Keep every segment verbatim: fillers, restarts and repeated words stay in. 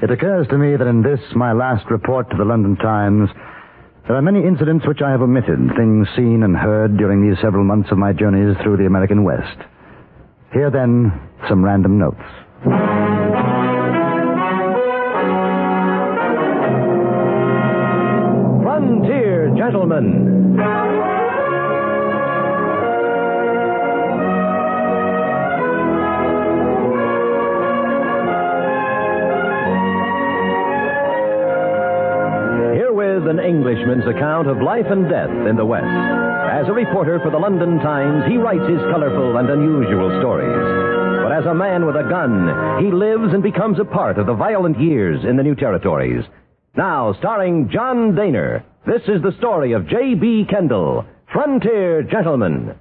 It occurs to me that in this, my last report to the London Times, there are many incidents which I have omitted, things seen and heard during these several months of my journeys through the American West. Here, then, some random notes. Frontier Gentlemen. An Englishman's account of life and death in the West. As a reporter for the London Times, he writes his colorful and unusual stories. But as a man with a gun, he lives and becomes a part of the violent years in the new territories. Now, starring John Dehner, this is the story of J B. Kendall, Frontier Gentleman.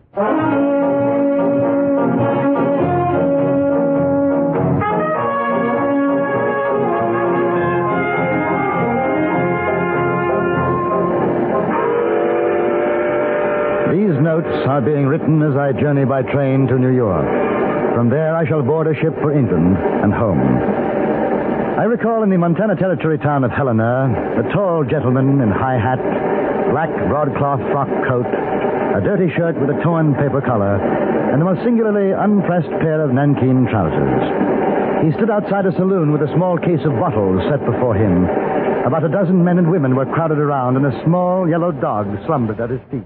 These notes are being written as I journey by train to New York. From there, I shall board a ship for England and home. I recall in the Montana Territory town of Helena, a tall gentleman in high hat, black broadcloth frock coat, a dirty shirt with a torn paper collar, and a most singularly unpressed pair of nankeen trousers. He stood outside a saloon with a small case of bottles set before him. About a dozen men and women were crowded around, and a small yellow dog slumbered at his feet.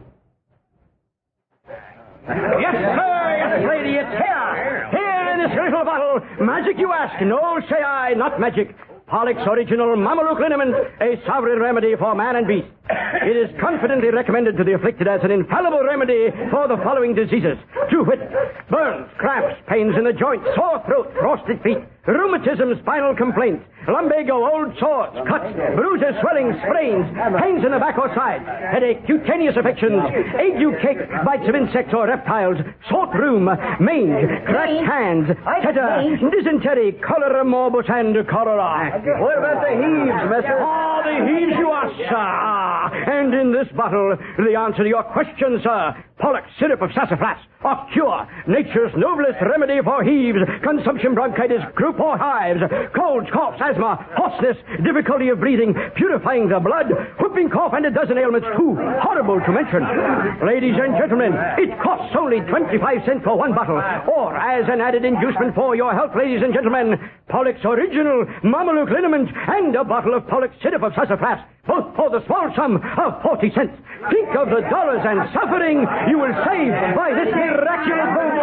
Yes, sir, yes, lady, it's here. Here in this little bottle. Magic, you ask? No, say I, not magic. Pollock's Original Mameluke Liniment, a sovereign remedy for man and beast. It is confidently recommended to the afflicted as an infallible remedy for the following diseases. To wit, burns, cramps, pains in the joints, sore throat, frosted feet, rheumatism, spinal complaints, lumbago, old sores, cuts, bruises, swellings, sprains, pains in the back or side, headache, cutaneous affections, ague, cake, bites of insects or reptiles, salt rheum, mange, cracked hands, tetter, dysentery, cholera morbus, and cholera. What about the heaves, mister? Ah, the heaves you ask, sir. Ah, and in this bottle, the answer to your question, sir. Pollock's syrup of sassafras, a cure, nature's noblest remedy for heaves, consumption, bronchitis, croup or hives, colds, coughs, asthma, hoarseness, difficulty of breathing, purifying the blood, whooping cough, and a dozen ailments too horrible to mention. Ladies and gentlemen, it costs only twenty-five cents for one bottle, or as an added inducement for your health, ladies and gentlemen, Pollock's Original Mameluke Liniment and a bottle of Pollock's syrup of sassafras, both for the small sum of forty cents. Think of the dollars and suffering you will save by this miraculous move.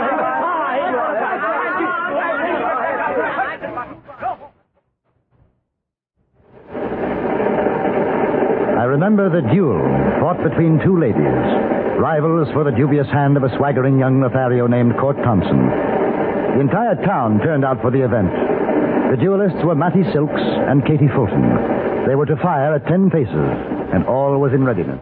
I remember the duel fought between two ladies, rivals for the dubious hand of a swaggering young Lothario named Court Thompson. The entire town turned out for the event. The duelists were Mattie Silks and Katie Fulton. They were to fire at ten paces, and all was in readiness.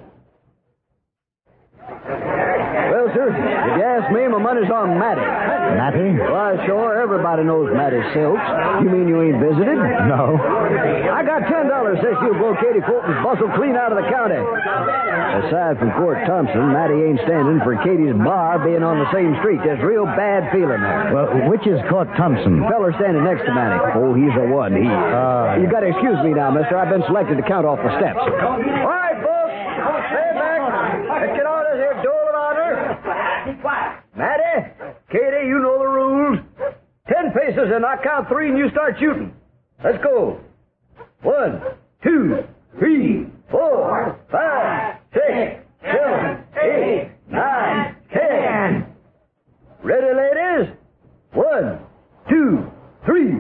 Well, sir, if you ask me, my money's on Mattie. Mattie? Why, sure, everybody knows Mattie Silks. You mean you ain't visited? No. I got ten dollars says she'll blow Katie Fulton's bustle clean out of the county. Aside from Court Thompson, Mattie ain't standing for Katie's bar being on the same street. There's real bad feeling there. Well, which is Court Thompson? The feller standing next to Mattie. Oh, he's the one. He is. Uh, you got to excuse me now, mister. I've been selected to count off the steps. All right, folks. Stay back. Let's get on this here duel of honor. Mattie, Katie, you know the rules. Ten paces and I count three and you start shooting. Let's go. One, two, three, four, five, six, seven, eight, nine, ten. Ready, ladies? One, two, three.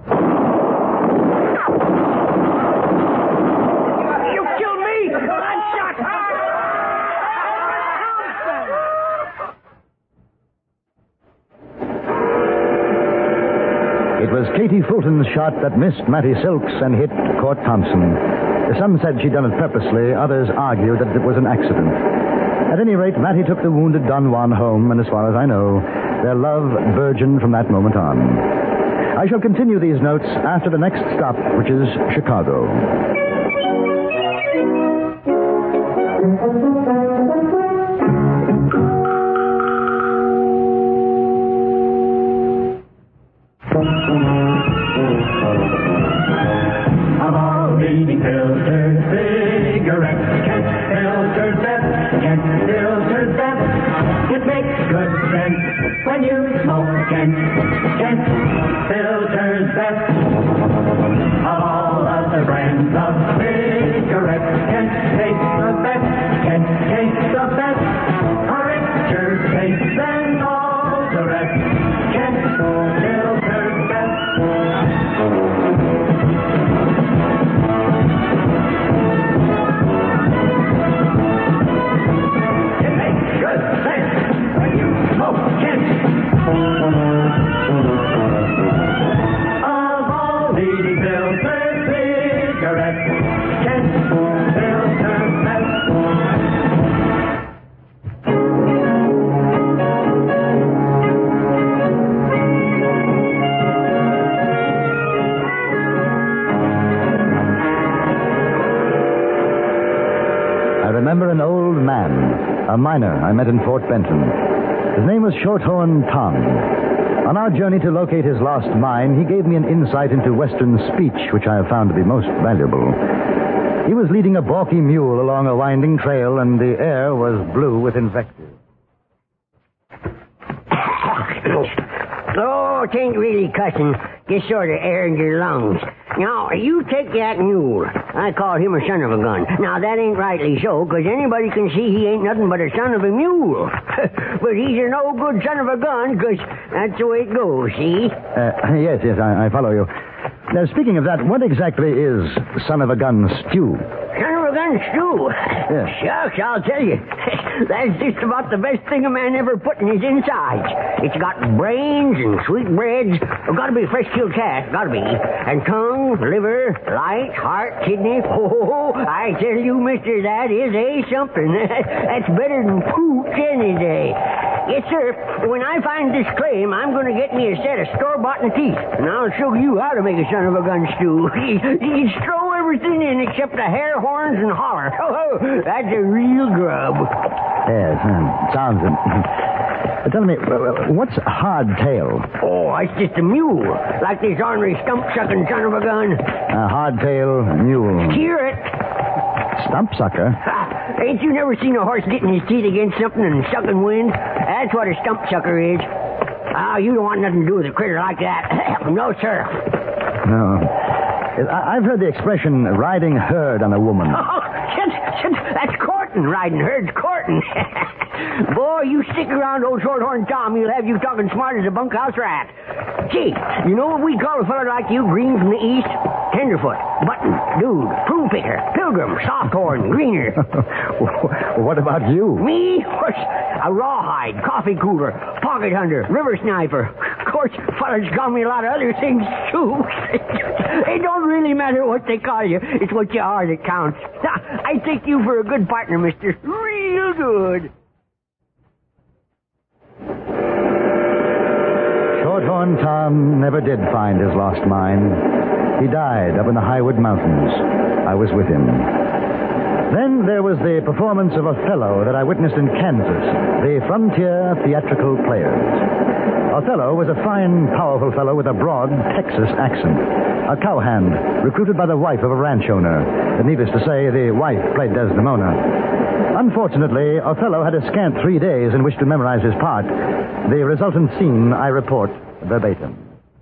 You killed me! I'm shot! It was Katie Fulton's shot that missed Mattie Silks and hit Court Thompson. Some said she'd done it purposely. Others argued that it was an accident. At any rate, Mattie took the wounded Don Juan home, and as far as I know, their love burgeoned from that moment on. I shall continue these notes after the next stop, which is Chicago. best. Of all other brands of cigarettes, Kent tastes the best. Kent tastes the best. A richer taste than all the rest. Kent filters best. It makes good sense when you smoke Kent. Of all leading filtered cigarettes, Kent filters best. I remember an old man, a miner I met in Fort Benton. His name was Shorthorn Tom. On our journey to locate his lost mine, he gave me an insight into Western speech, which I have found to be most valuable. He was leading a balky mule along a winding trail, and the air was blue with invective. Oh, it ain't really cussing. Just sort of air in your lungs. Now, you take that mule. I call him a son of a gun. Now, that ain't rightly so, because anybody can see he ain't nothing but a son of a mule. But he's a no good son of a gun, because that's the way it goes, see? Uh, yes, yes, I, I follow you. Now, speaking of that, what exactly is son of a gun stew? Son of a gun stew? Yes. Shucks, I'll tell you. That's just about the best thing a man ever put in his insides. It's got brains and sweetbreads. Oh, gotta be fresh killed cat, gotta be. And tongue, liver, light, heart, kidney. Oh, I tell you, mister, that is a something. That's better than pooch any day. Yes, sir. When I find this claim, I'm going to get me a set of store-bought teeth, and I'll show you how to make a son of a gun stew. You throw everything in except the hair, horns, and holler. Oh, that's a real grub. Yes, um, sounds... Uh, tell me, uh, what's hardtail? Oh, it's just a mule, like this ornery stump-sucking son of a gun. A hardtail mule. Hear it. Stump sucker? Ha, ain't you never seen a horse getting his teeth against something and sucking wind? That's what a stump sucker is. Oh, you don't want nothing to do with a critter like that. No, sir. No. I- I've heard the expression riding herd on a woman. Oh, shit, shit, that's courting. Riding herd's courting. Boy, you stick around old Shorthorn Tom, he'll have you talking smart as a bunkhouse rat. Gee, you know what we call a fella like you, green from the east? Tenderfoot, button, dude, prune picker, pilgrim, softhorn, greener. What about you? Me? A rawhide, coffee cooler, pocket hunter, river sniper. Of course, fellas call me a lot of other things, too. It don't really matter what they call you. It's what you are that counts. I take you for a good partner, mister. Real good. Shorthorn Tom never did find his lost mine. He died up in the Highwood Mountains. I was with him. Then there was the performance of Othello that I witnessed in Kansas, the Frontier Theatrical Players. Othello was a fine, powerful fellow with a broad Texas accent, a cowhand recruited by the wife of a ranch owner. And needless to say, the wife played Desdemona. Unfortunately, Othello had a scant three days in which to memorize his part. The resultant scene I report verbatim.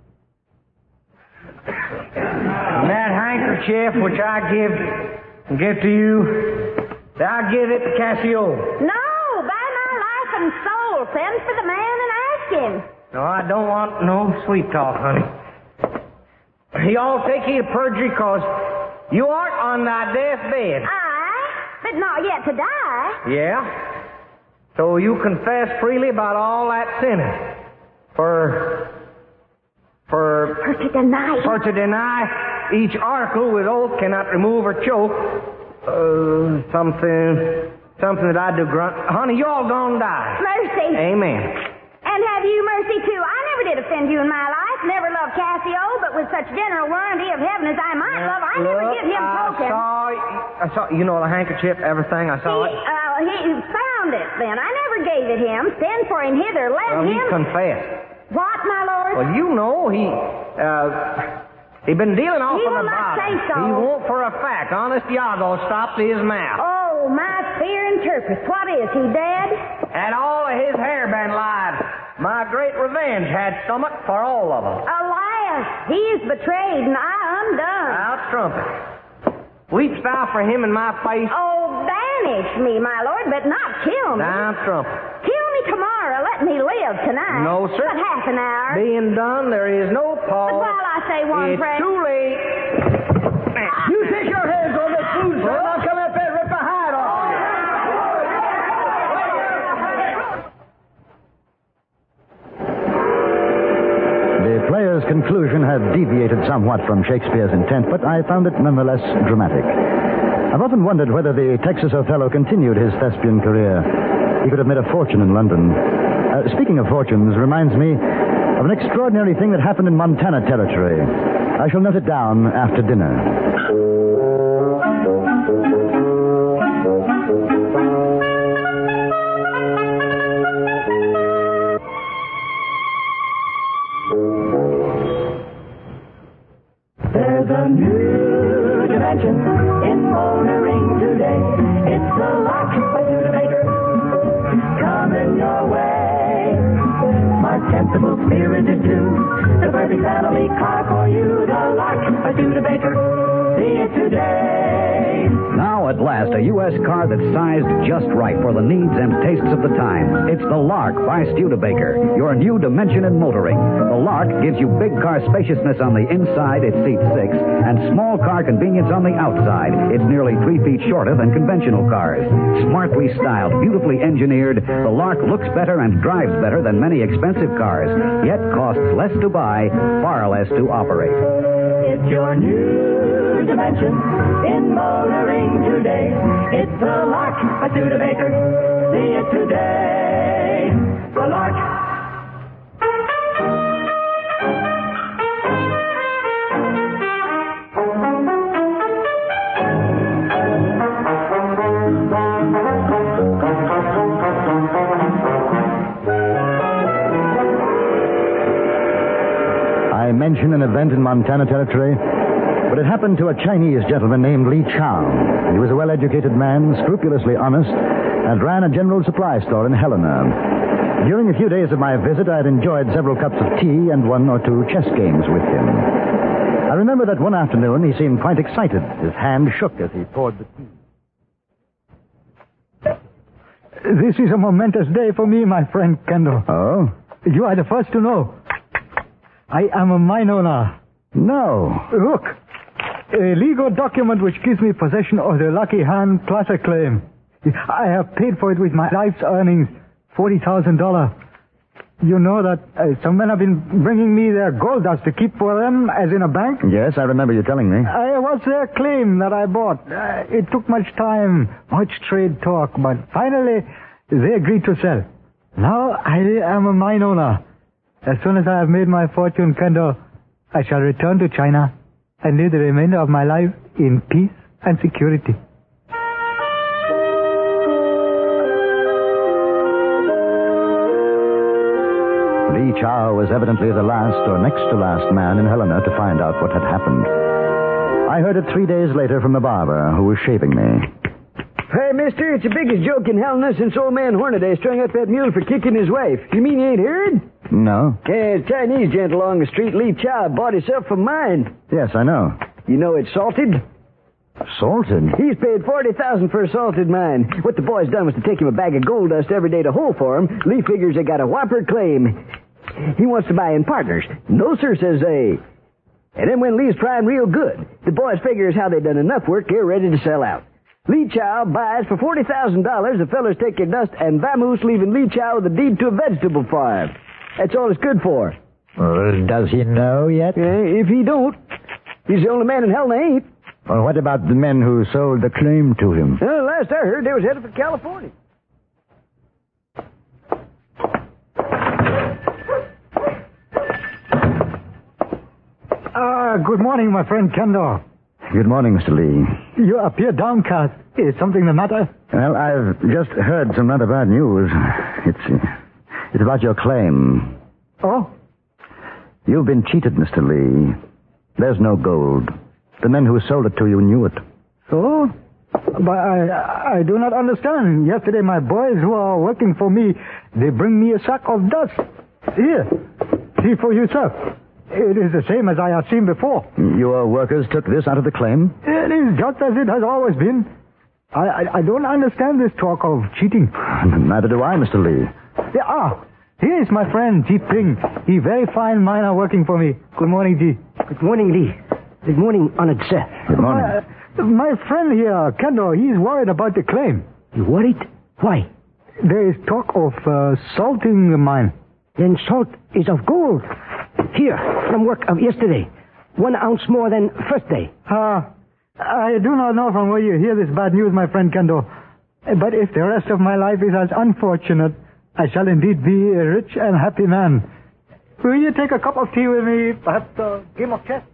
That handkerchief which I give give to you, I give it to Cassio. No, by my life and soul, send for the man and ask him. No, I don't want no sweet talk, honey. Y'all take heed of perjury, cause you aren't on thy deathbed. Aye, but not yet to die. Yeah? So you confess freely about all that sinning. For... For... For to deny. For to deny each article with oath cannot remove or choke. Uh, something... Something that I do grunt. Honey, you all gonna die. Mercy. Amen. And have you mercy, too. I never did offend you in my life. Never loved Cassio, but with such general warranty of heaven as I might love, I Look, never give him I token. saw, I saw, you know, the handkerchief, everything, I saw he, it. Uh, he found it, then. I never gave it him. Send for him hither. Let Well, he him... confessed. What, my lord? Well, you know, he, uh, he been dealing off He on will the not bottom. say so. He won't for a fact. Honest Iago stopped his mouth. Oh, my fear interprets. What is he, dead? And all of his hair been lied. My great revenge had stomach for all of them. A lie Yes, he is betrayed, and I undone. I'll trump it. Weep thou for him in my face. Oh, banish me, my lord, but not kill me. I'll trump it. Kill me tomorrow. Let me live tonight. No, sir. But half an hour. Being done, there is no But pause. while I say one It's prayer. too late. You take your hands on this food, son. I'll come up there and rip the hide off you. The player's conclusion had deviated somewhat from Shakespeare's intent, but I found it nonetheless dramatic. I've often wondered whether the Texas Othello continued his thespian career. He could have made a fortune in London. Uh, speaking of fortunes, reminds me of an extraordinary thing that happened in Montana Territory. I shall note it down after dinner. There's a new dimension in motoring today. It's the Lark by Studebaker coming your way. Smart, sensible, spirited too. The perfect family car for you. The Lark by Studebaker. See it today. Now, at last, a U S car that's sized just right for the needs and tastes of the time. It's the Lark by Studebaker, your new dimension in motoring. The Lark gives you big car spaciousness on the inside, it seats six, and small car convenience on the outside. It's nearly three feet shorter than conventional cars. Smartly styled, beautifully engineered, the Lark looks better and drives better than many expensive cars, yet costs less to buy, far less to operate. It's your new dimension in motoring today. It's the Lark by Studebaker. See it today. The Lark. I mention an event in Montana Territory, but it happened to a Chinese gentleman named Li Chao. He was a well-educated man, scrupulously honest, and ran a general supply store in Helena. During a few days of my visit, I had enjoyed several cups of tea and one or two chess games with him. I remember that one afternoon he seemed quite excited. His hand shook as he poured the tea. This is a momentous day for me, my friend Kendall. Oh? You are the first to know. I am a mine owner. No. Look, a legal document which gives me possession of the Lucky Hand Plaza claim. I have paid for it with my life's earnings, forty thousand dollars. You know that uh, some men have been bringing me their gold dust to keep for them, as in a bank? Yes, I remember you telling me. I was their claim that I bought. Uh, it took much time, much trade talk, but finally they agreed to sell. Now I am a mine owner. As soon as I have made my fortune, Kendall, I shall return to China and live the remainder of my life in peace and security. Li Chao was evidently the last or next to last man in Helena to find out what had happened. I heard it three days later from the barber who was shaving me. Hey, mister, it's the biggest joke in Helena since old man Hornaday strung up that mule for kicking his wife. You mean you ain't heard? No? Yeah, a Chinese gent along the street, Li Chao, bought himself a mine. Yes, I know. You know it's salted? Salted? He's paid forty thousand dollars for a salted mine. What the boy's done was to take him a bag of gold dust every day to hole for him. Lee figures they got a whopper claim. He wants to buy in partners. No, sir, says they. And then when Lee's trying real good, the boys figures how they done enough work, they're ready to sell out. Li Chao buys for forty thousand dollars. The fellers take their dust and vamoose, leaving Li Chao with a deed to a vegetable farm. That's all it's good for. Well, does he know yet? Yeah, if he don't, he's the only man in hell that ain't. Well, what about the men who sold the claim to him? Well, last I heard, they was headed for California. Ah, good morning, my friend Kendall. Good morning, Mister Lee. You appear downcast. Is something the matter? Well, I've just heard some rather bad news. It's, uh, it's about your claim. Oh? You've been cheated, Mister Lee. There's no gold. The men who sold it to you knew it. So? But I, I do not understand. Yesterday, my boys who are working for me, they bring me a sack of dust. Here, see for yourself. It is the same as I have seen before. Your workers took this out of the claim? It is just as it has always been. I, I, I don't understand this talk of cheating. Neither do I, Mister Lee. Yeah, ah, here is my friend, Jeep Ping. He very fine miner working for me. Good morning, G. Good morning, Lee. Good morning, honored sir. Good morning. My, my friend here, Kendo, he's worried about the claim. You worried? Why? There is talk of uh, salting the mine. Then salt is of gold. Here, from work of yesterday. One ounce more than first day. Ah, uh, I do not know from where you hear this bad news, my friend Kendo. But if the rest of my life is as unfortunate, I shall indeed be a rich and happy man. Will you take a cup of tea with me? Perhaps a game of chess?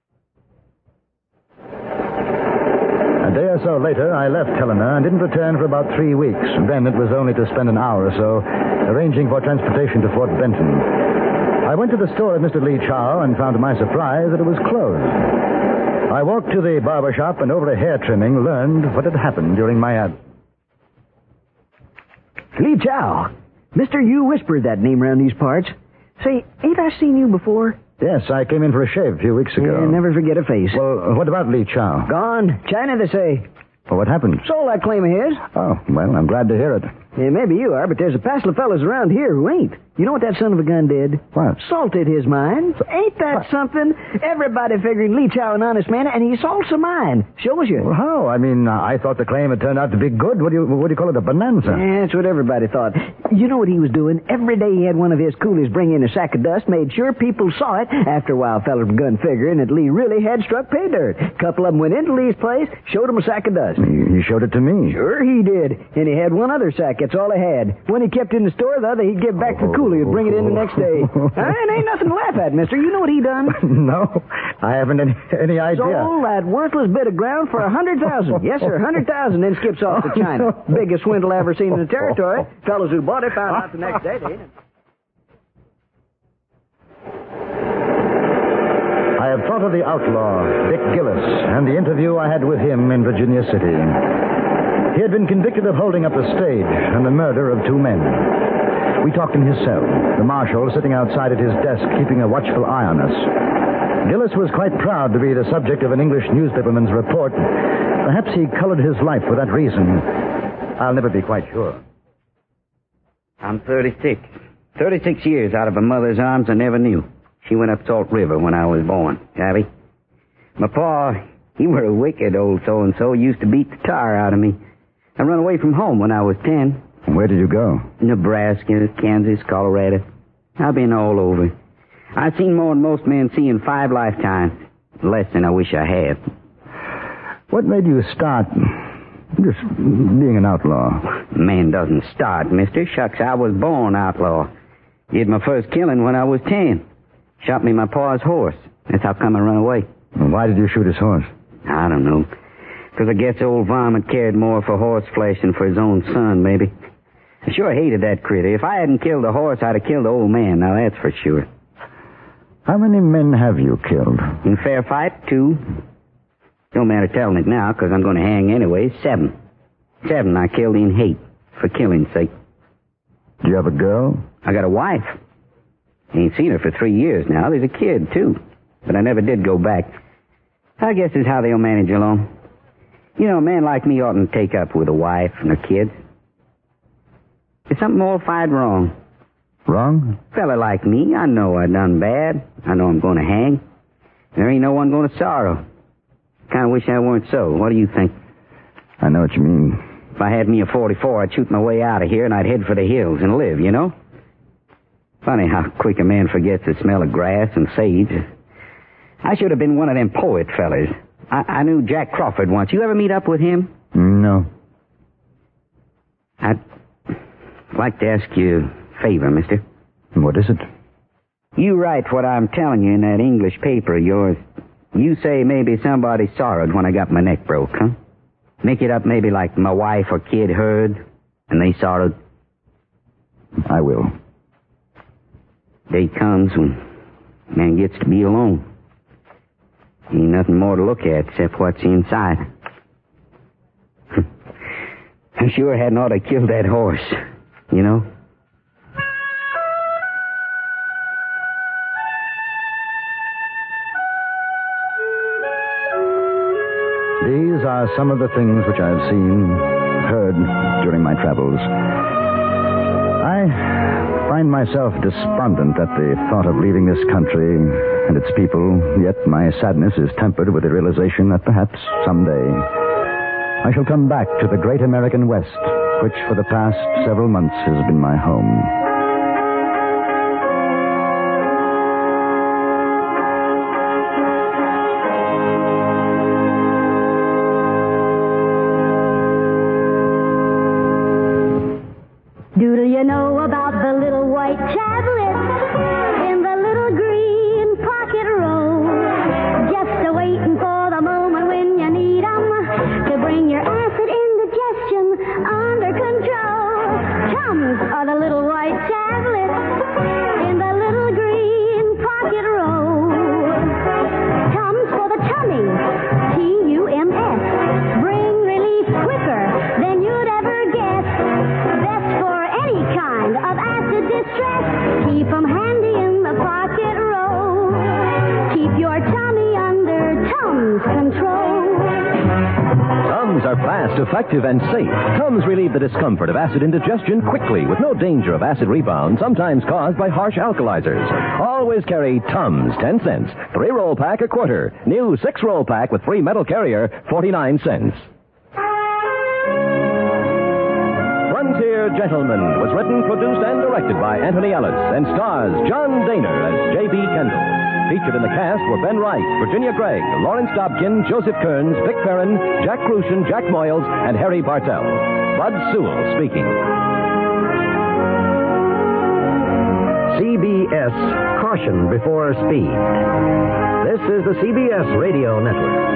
A day or so later, I left Helena and didn't return for about three weeks. Then it was only to spend an hour or so arranging for transportation to Fort Benton. I went to the store of Mister Lee Chow and found to my surprise that it was closed. I walked to the barber shop and over a hair trimming learned what had happened during my absence. Lee Chow. Mister, you whispered that name around these parts. Say, ain't I seen you before? Yes, I came in for a shave a few weeks ago. Yeah, never forget a face. Well, what about Lee Chow? Gone. China, they say. Well, what happened? Sold that claim of his. Oh, well, I'm glad to hear it. Yeah, maybe you are, but there's a passel of fellas around here who ain't. You know what that son of a gun did? What? Salted his mine. Ain't that what? Something? Everybody figuring Lee Chow an honest man, and he salts a mine. Shows you. Well, how? I mean, uh, I thought the claim had turned out to be good. What do you what do you call it, a bonanza? Yeah, that's what everybody thought. You know what he was doing? Every day he had one of his coolies bring in a sack of dust, made sure people saw it. After a while, fellas begun figuring that Lee really had struck pay dirt. A couple of them went into Lee's place, showed him a sack of dust. You, you showed it to me. Sure he did. And he had one other sack. That's all he had. One he kept in the store, the other he'd give back to the coolie who'd bring it in the next day. uh, it ain't nothing to laugh at, mister. You know what he done? No, I haven't any, any idea. Sold that worthless bit of ground for a hundred thousand. Yes, sir, a hundred thousand, then skips off to China. Biggest swindle I ever seen in the territory. Fellows who bought it found out the next day they didn't. I have thought of the outlaw, Dick Gillis, and the interview I had with him in Virginia City. He had been convicted of holding up the stage and the murder of two men. We talked in his cell, the marshal sitting outside at his desk keeping a watchful eye on us. Gillis was quite proud to be the subject of an English newspaperman's report. Perhaps he colored his life for that reason. I'll never be quite sure. I'm thirty-six. thirty-six years out of a mother's arms I never knew. She went up Salt River when I was born, Abby. My pa, he were a wicked old so-and-so, used to beat the tar out of me. I run away from home when I was ten. Where did you go? Nebraska, Kansas, Colorado. I've been all over. I've seen more than most men see in five lifetimes. Less than I wish I had. What made you start just being an outlaw? Man doesn't start, mister. Shucks, I was born outlaw. Did my first killing when I was ten. Shot me my pa's horse. That's how come I run away. Well, why did you shoot his horse? I don't know. Because I guess old Varmint cared more for horse flesh than for his own son, maybe. I sure hated that critter. If I hadn't killed the horse, I'd have killed the old man. Now, that's for sure. How many men have you killed? In fair fight, two. Don't matter telling it now, because I'm going to hang anyway. Seven. Seven I killed in hate, for killing's sake. Do you have a girl? I got a wife. Ain't seen her for three years now. There's a kid, too. But I never did go back. I guess it's how they'll manage along. You know, a man like me oughtn't take up with a wife and her kids. There's something mortified wrong. Wrong? A fella like me, I know I done bad. I know I'm going to hang. There ain't no one going to sorrow. Kind of wish I weren't so. What do you think? I know what you mean. If I had me a forty-four, I'd shoot my way out of here and I'd head for the hills and live, you know? Funny how quick a man forgets the smell of grass and sage. I should have been one of them poet fellas. I, I knew Jack Crawford once. You ever meet up with him? No. I'd like to ask you a favor, mister. What is it? You write what I'm telling you in that English paper of yours. You say maybe somebody sorrowed when I got my neck broke, huh? Make it up maybe like my wife or kid heard, and they sorrowed. I will. Day comes when man gets to be alone. Ain't nothing more to look at except what's inside. I sure hadn't ought to kill that horse, you know? These are some of the things which I've seen, heard during my travels. I find myself despondent at the thought of leaving this country and its people, yet my sadness is tempered with the realization that perhaps someday I shall come back to the great American West, which for the past several months has been my home. Doodle, you know about the little white tablets in the little green pocket roll, just a waiting for the moment when you need 'em to bring your acid indigestion under control. Tums are the little white tablets in the little green pocket roll. Tums for the tummy, T U M S. Bring relief quicker than you'd ever guess. Best for any kind of acid distress. Keep 'em handy in the pocket roll. Keep your tummy under Tums control. Tums are fast, effective, and safe. Tums relieve the discomfort of acid indigestion quickly with no danger of acid rebound, sometimes caused by harsh alkalizers. Always carry Tums, ten cents. Three-roll pack, a quarter. New six-roll pack with free metal carrier, forty-nine cents. Frontier Gentleman was written, produced, and directed by Anthony Ellis and stars John Daner as J B. Kendall. Featured in the cast were Ben Wright, Virginia Gregg, Lawrence Dobkin, Joseph Kearns, Vic Perrin, Jack Crucian, Jack Moyles, and Harry Bartell. Bud Sewell speaking. C B S, caution before speed. This is the C B S Radio Network.